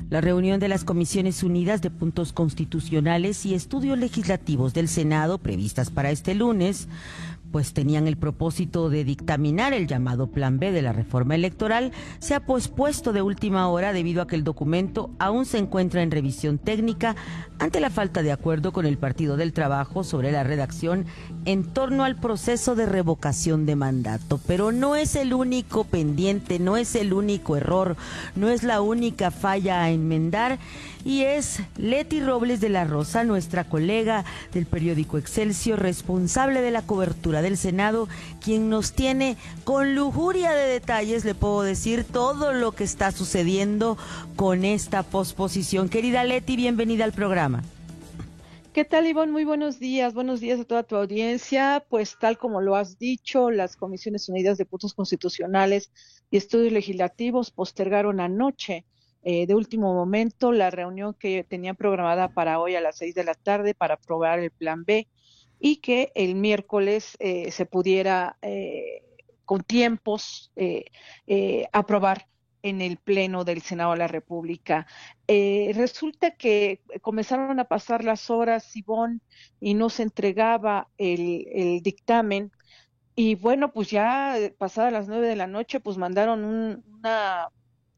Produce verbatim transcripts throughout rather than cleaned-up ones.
La reunión de las Comisiones Unidas de Puntos Constitucionales y Estudios Legislativos del Senado, previstas para este lunes, pues tenían el propósito de dictaminar el llamado Plan B de la reforma electoral, se ha pospuesto de última hora debido a que el documento aún se encuentra en revisión técnica ante la falta de acuerdo con el Partido del Trabajo sobre la redacción en torno al proceso de revocación de mandato. Pero no es el único pendiente, no es el único error, no es la única falla a enmendar, y es Leti Robles de la Rosa, nuestra colega del periódico Excelsior, responsable de la cobertura del Senado, quien nos tiene con lujuria de detalles, le puedo decir, todo lo que está sucediendo con esta posposición. Querida Leti, bienvenida al programa. ¿Qué tal, Ivonne? Muy buenos días. Buenos días a toda tu audiencia. Pues tal como lo has dicho, las Comisiones Unidas de Puntos Constitucionales y Estudios Legislativos postergaron anoche eh, de último momento la reunión que tenían programada para hoy a las seis de la tarde para aprobar el Plan B y que el miércoles eh, se pudiera eh, con tiempos eh, eh, aprobar en el Pleno del Senado de la República. Eh, resulta que comenzaron a pasar las horas, Ivonne, y no se entregaba el, el dictamen, y bueno, pues ya pasadas las nueve de la noche, pues mandaron un, una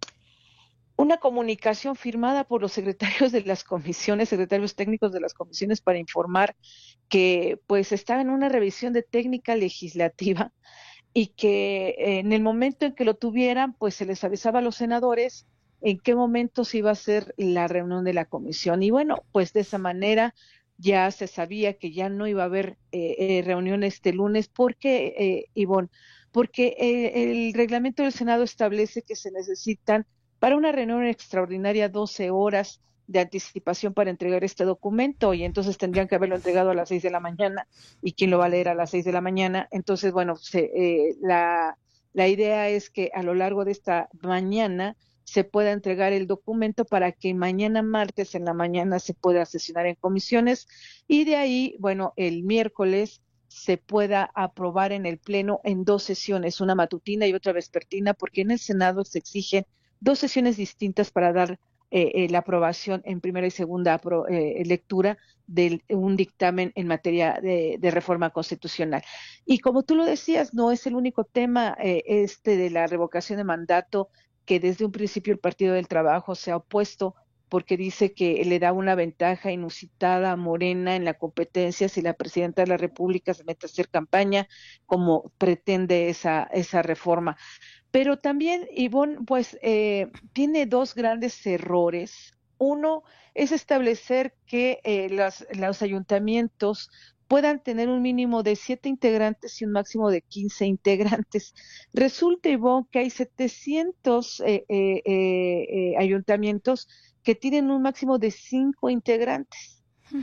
una comunicación firmada por los secretarios de las comisiones, secretarios técnicos de las comisiones, para informar que pues estaba en una revisión de técnica legislativa y que en el momento en que lo tuvieran, pues se les avisaba a los senadores en qué momento se iba a hacer la reunión de la comisión. Y bueno, pues de esa manera ya se sabía que ya no iba a haber eh, eh, reunión este lunes, porque, eh, Ivonne, porque eh, el reglamento del Senado establece que se necesitan para una reunión extraordinaria doce horas de anticipación para entregar este documento, y entonces tendrían que haberlo entregado a las seis de la mañana, y quién lo va a leer a las seis de la mañana. Entonces, bueno, se, eh, la, la idea es que a lo largo de esta mañana se pueda entregar el documento para que mañana martes en la mañana se pueda sesionar en comisiones, y de ahí, bueno, el miércoles se pueda aprobar en el Pleno en dos sesiones, una matutina y otra vespertina, porque en el Senado se exigen dos sesiones distintas para dar eh, eh, la aprobación en primera y segunda apro eh, lectura de un dictamen en materia de, de reforma constitucional. Y como tú lo decías, no es el único tema eh, este de la revocación de mandato, que desde un principio el Partido del Trabajo se ha opuesto, porque dice que le da una ventaja inusitada a Morena en la competencia si la presidenta de la República se mete a hacer campaña, como pretende esa, esa reforma. Pero también, Ivonne, pues eh, tiene dos grandes errores. Uno es establecer que eh, las, los ayuntamientos puedan tener un mínimo de siete integrantes y un máximo de quince integrantes. Resulta, Ivonne, que hay setecientos eh, eh, eh, ayuntamientos que tienen un máximo de cinco integrantes.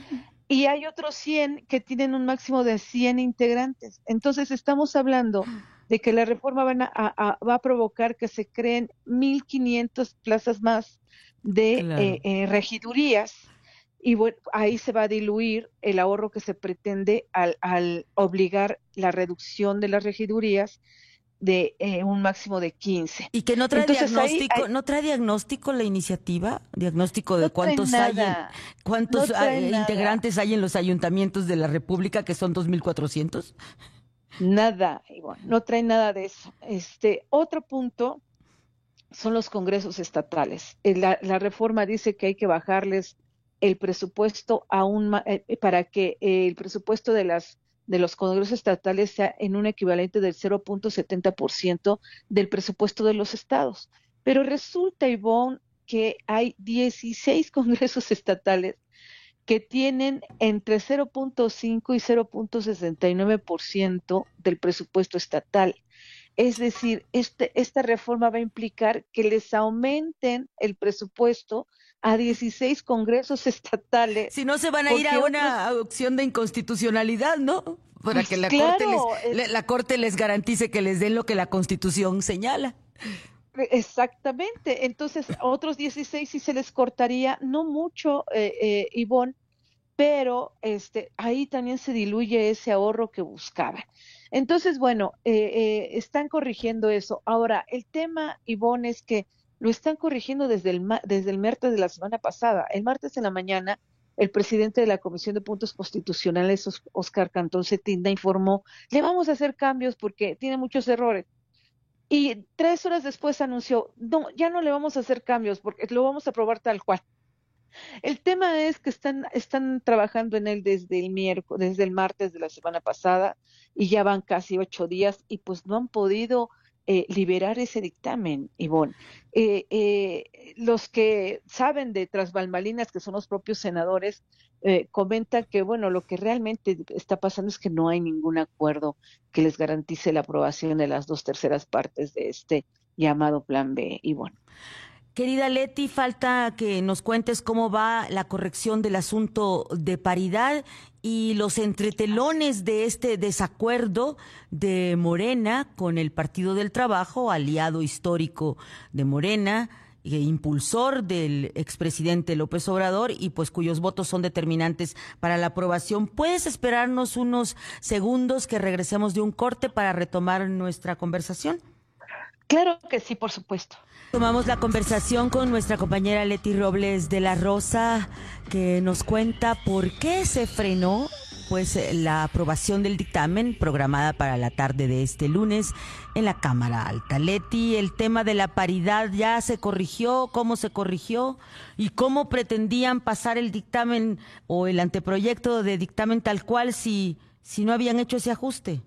Y hay otros cien que tienen un máximo de cien integrantes. Entonces estamos hablando de que la reforma van a, a, va a provocar que se creen mil quinientas plazas más de Claro. eh, eh, regidurías, y bueno, ahí se va a diluir el ahorro que se pretende al, al obligar la reducción de las regidurías de eh, un máximo de quince. Y que no trae Entonces, diagnóstico, ahí, ahí, no trae diagnóstico la iniciativa, diagnóstico de no trae cuántos hay en, nada, cuántos no trae hay, nada. integrantes hay en los ayuntamientos de la República, que son dos mil cuatrocientos. Nada, Ivonne, no trae nada de eso. Este, otro punto son los congresos estatales. Eh, La, la reforma dice que hay que bajarles el presupuesto aún ma- eh, para que eh, el presupuesto de las de los congresos estatales sea en un equivalente del cero punto setenta por ciento del presupuesto de los estados. Pero resulta, Ivonne, que hay dieciséis congresos estatales que tienen entre cero punto cinco y cero punto sesenta y nueve por ciento del presupuesto estatal. Es decir, este, esta reforma va a implicar que les aumenten el presupuesto a dieciséis congresos estatales, Si no, se van a ir a porque otros, una opción de inconstitucionalidad, ¿no? Para que pues la corte les, claro, es, le- la corte les garantice que les den lo que la Constitución señala. exactamente. Entonces, a otros dieciséis sí se les cortaría, no mucho, eh, eh, Ivonne, pero este, ahí también se diluye ese ahorro que buscaban. Entonces, bueno, eh, eh, están corrigiendo eso. Ahora, el tema, Ivonne, es que lo están corrigiendo desde el, desde el martes de la semana pasada. El martes en la mañana, el presidente de la Comisión de Puntos Constitucionales, Óscar Cantón Cetinda, informó, le vamos a hacer cambios porque tiene muchos errores. Y tres horas después anunció, no, ya no le vamos a hacer cambios porque lo vamos a aprobar tal cual. El tema es que están, están trabajando en él desde el miércoles, desde el martes de la semana pasada y ya van casi ocho días y pues no han podido eh, liberar ese dictamen, Ivonne. Eh, eh, los que saben de tras bambalinas, que son los propios senadores, eh, comentan que, bueno, lo que realmente está pasando es que no hay ningún acuerdo que les garantice la aprobación de las dos terceras partes de este llamado Plan B, Ivonne. Querida Leti, falta que nos cuentes cómo va la corrección del asunto de paridad y los entretelones de este desacuerdo de Morena con el Partido del Trabajo, aliado histórico de Morena, e impulsor del expresidente López Obrador y pues cuyos votos son determinantes para la aprobación. ¿Puedes esperarnos unos segundos que regresemos de un corte para retomar nuestra conversación? Claro que sí, por supuesto. Tomamos la conversación con nuestra compañera Leti Robles de la Rosa, que nos cuenta por qué se frenó pues la aprobación del dictamen programada para la tarde de este lunes en la Cámara Alta. Leti, el tema de la paridad ya se corrigió, ¿cómo se corrigió? ¿Y cómo pretendían pasar el dictamen o el anteproyecto de dictamen tal cual si, si no habían hecho ese ajuste?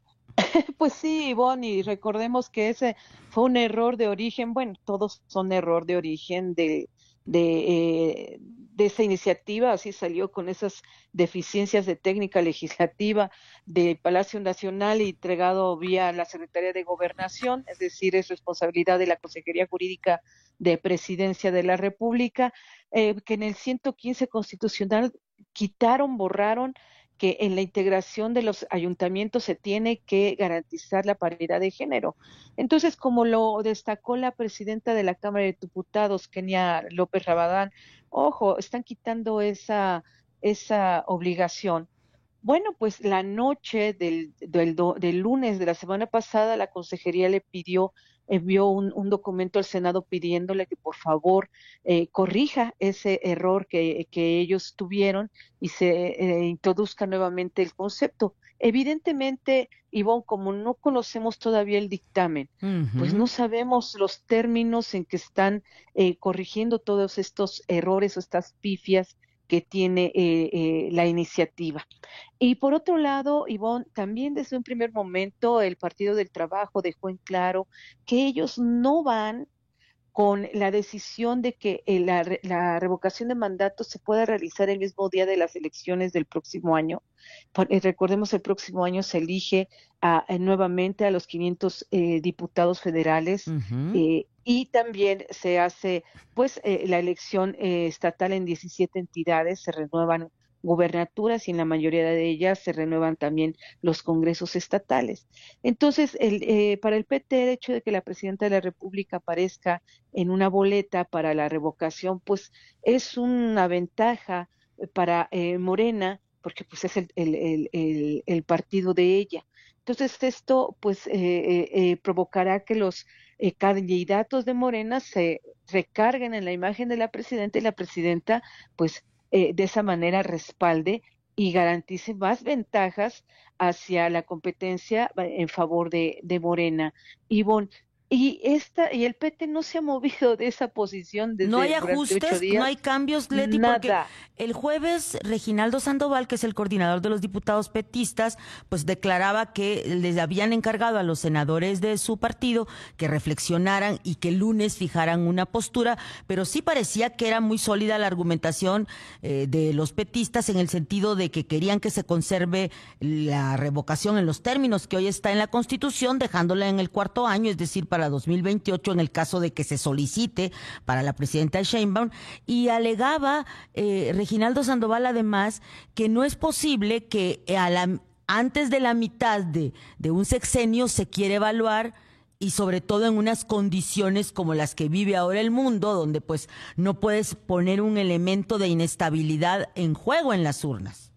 Pues sí, Ivonne, y recordemos que ese fue un error de origen, bueno, todos son error de origen de, de, eh, de esa iniciativa, así salió con esas deficiencias de técnica legislativa de Palacio Nacional y entregado vía la Secretaría de Gobernación, es decir, es responsabilidad de la Consejería Jurídica de Presidencia de la República, eh, que en el ciento quince constitucional quitaron, borraron que en la integración de los ayuntamientos se tiene que garantizar la paridad de género. Entonces, como lo destacó la presidenta de la Cámara de Diputados, Kenia López Rabadán, ojo, están quitando esa, esa obligación. Bueno, pues la noche del, del, del lunes de la semana pasada, la consejería le pidió, envió un, un documento al Senado pidiéndole que por favor eh, corrija ese error que, que ellos tuvieron y se eh, introduzca nuevamente el concepto. Evidentemente, Ivonne, como no conocemos todavía el dictamen, uh-huh. pues no sabemos los términos en que están eh, corrigiendo todos estos errores o estas pifias que tiene eh, eh, la iniciativa. Y por otro lado, Ivonne, también desde un primer momento el Partido del Trabajo dejó en claro que ellos no van con la decisión de que eh, la, la revocación de mandato se pueda realizar el mismo día de las elecciones del próximo año. Por, eh, recordemos, el próximo año se elige a, a, nuevamente a los quinientos eh, diputados federales uh-huh. eh, y también se hace pues eh, la elección eh, estatal en diecisiete entidades, se renuevan gubernaturas y en la mayoría de ellas se renuevan también los congresos estatales. Entonces, el, eh, para el P T, el hecho de que la presidenta de la República aparezca en una boleta para la revocación, pues es una ventaja para eh, Morena, porque pues es el, el, el, el, el partido de ella. Entonces, esto pues eh, eh, eh, provocará que los eh, candidatos de Morena se recarguen en la imagen de la presidenta y la presidenta pues Eh, de esa manera respalde y garantice más ventajas hacia la competencia en favor de, de Morena. Ivonne, y esta y el P T no se ha movido de esa posición desde no hay ajustes, días, no hay cambios, Leti, nada. Porque el jueves Reginaldo Sandoval, que es el coordinador de los diputados petistas, pues declaraba que les habían encargado a los senadores de su partido que reflexionaran y que el lunes fijaran una postura, pero sí parecía que era muy sólida la argumentación eh, de los petistas en el sentido de que querían que se conserve la revocación en los términos que hoy está en la Constitución, dejándola en el cuarto año, es decir, para dos mil veintiocho, en el caso de que se solicite para la presidenta Sheinbaum, y alegaba eh, Reginaldo Sandoval además que no es posible que a la, antes de la mitad de, de un sexenio se quiere evaluar y sobre todo en unas condiciones como las que vive ahora el mundo, donde pues no puedes poner un elemento de inestabilidad en juego en las urnas.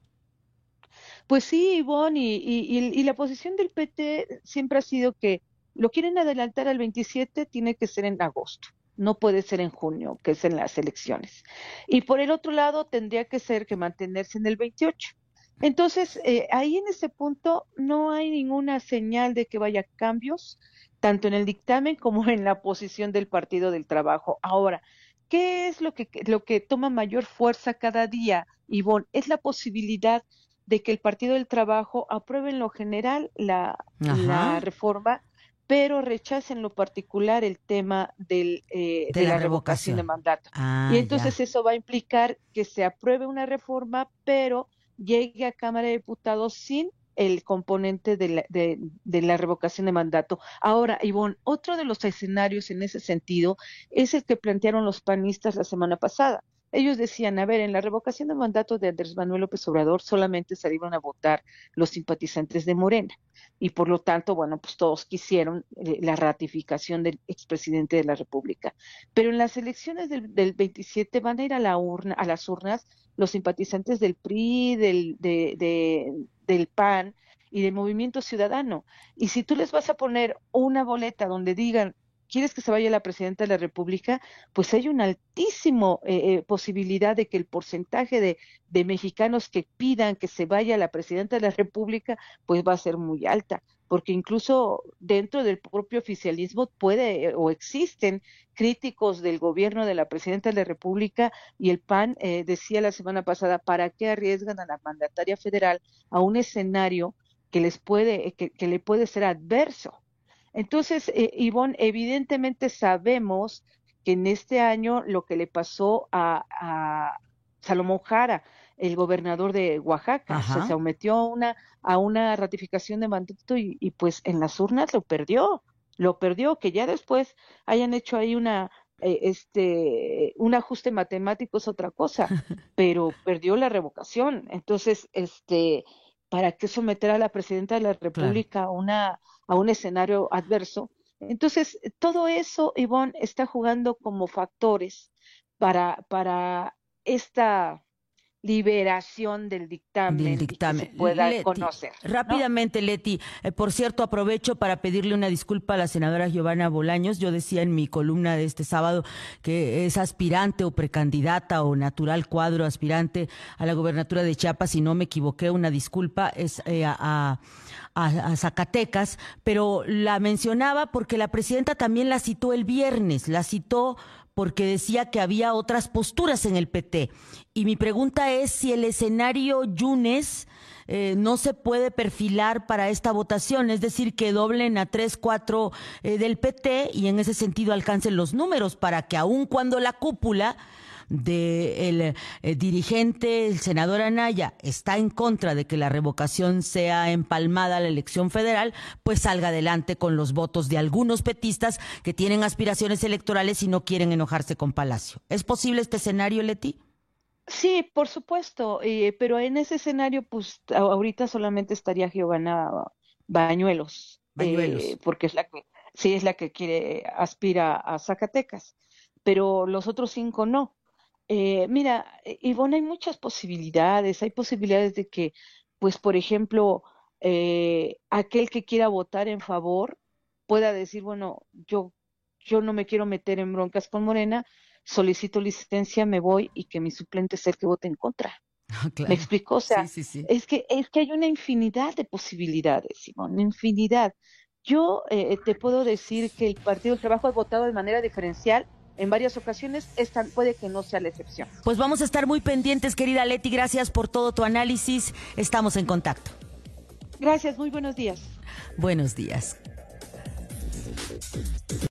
Pues sí, Ivonne, y, y, y la posición del P T siempre ha sido que lo quieren adelantar al veintisiete, tiene que ser en agosto. no puede ser en junio, que es en las elecciones. Y por el otro lado, tendría que ser que mantenerse en el veintiocho. Entonces, eh, ahí en ese punto no hay ninguna señal de que vaya cambios, tanto en el dictamen como en la posición del Partido del Trabajo. Ahora, ¿qué es lo que, lo que toma mayor fuerza cada día, Ivonne? Es la posibilidad de que el Partido del Trabajo apruebe en lo general la, la Ajá. reforma, pero rechaza en lo particular el tema del, eh, De de la la revocación de revocación. mandato. Y Ah, entonces ya. eso va a implicar que se apruebe una reforma, pero llegue a Cámara de Diputados sin el componente de la, de, de la revocación de mandato. Ahora, Ivonne, otro de los escenarios en ese sentido es el que plantearon los panistas la semana pasada. Ellos decían, a ver, en la revocación de mandato de Andrés Manuel López Obrador solamente salieron a votar los simpatizantes de Morena y por lo tanto, bueno, pues todos quisieron eh, la ratificación del expresidente de la República. Pero en las elecciones del, del veintisiete van a ir a la urna, a las urnas los simpatizantes del P R I, del, de, de, del P A N y del Movimiento Ciudadano. Y si tú les vas a poner una boleta donde digan, ¿quieres que se vaya la presidenta de la República? Pues hay una altísima eh, eh, posibilidad de que el porcentaje de, de mexicanos que pidan que se vaya la presidenta de la República, pues va a ser muy alta, porque incluso dentro del propio oficialismo puede eh, o existen críticos del gobierno de la presidenta de la República y el P A N eh, decía la semana pasada, ¿para qué arriesgan a la mandataria federal a un escenario que les puede, que, que le puede ser adverso? Entonces, eh, Ivonne, evidentemente sabemos que en este año lo que le pasó a, a Salomón Jara, el gobernador de Oaxaca, o sea, se Ajá. sometió a una, a una ratificación de mandato y, y pues en las urnas lo perdió, lo perdió, que ya después hayan hecho ahí una, eh, este, un ajuste matemático es otra cosa, pero perdió la revocación. Entonces, este, ¿para qué someter a la presidenta de la Claro. República a una a un escenario adverso? Entonces, todo eso, Ivonne, está jugando como factores para, para esta liberación del Del dictamen y que se dictamen. pueda Leti, conocer, ¿no? rápidamente, Leti, eh, por cierto, aprovecho para pedirle una disculpa a la senadora Giovanna Bolaños. Yo decía en mi columna de este sábado que es aspirante o precandidata o natural cuadro aspirante a la gobernatura de Chiapas, y no me equivoqué, una disculpa, es eh, a, a, a Zacatecas, pero la mencionaba porque la presidenta también la citó el viernes, la citó porque decía que había otras posturas en el P T. Y mi pregunta es si el escenario Yunes eh, no se puede perfilar para esta votación, es decir, que doblen a tres, cuatro eh, del P T y en ese sentido alcancen los números para que aun cuando la cúpula del eh, dirigente, el senador Anaya, está en contra de que la revocación sea empalmada a la elección federal, pues salga adelante con los votos de algunos petistas que tienen aspiraciones electorales y no quieren enojarse con Palacio. ¿Es posible este escenario, Leti? Sí, por supuesto, eh, pero en ese escenario, pues a- ahorita solamente estaría Giovanna Bañuelos, eh, Bañuelos. porque es la que, sí es la que quiere, aspira a Zacatecas, pero los otros cinco no. Eh, mira, eh, Ivonne, hay muchas posibilidades, hay posibilidades de que, pues, por ejemplo, eh, aquel que quiera votar en favor pueda decir, bueno, yo, yo no me quiero meter en broncas con Morena, solicito licencia, me voy y que mi suplente sea el que vote en contra. Ah, ¿Me claro. explico? O Sí, sea, sí, sí. es que, es que hay una infinidad de posibilidades, Simón, una infinidad. Yo eh, te puedo decir que el Partido del Trabajo ha votado de manera diferencial en varias ocasiones, esta puede que no sea la excepción. Pues vamos a estar muy pendientes, querida Leti. Gracias por todo tu análisis. Estamos en contacto. Gracias, muy buenos días. Buenos días.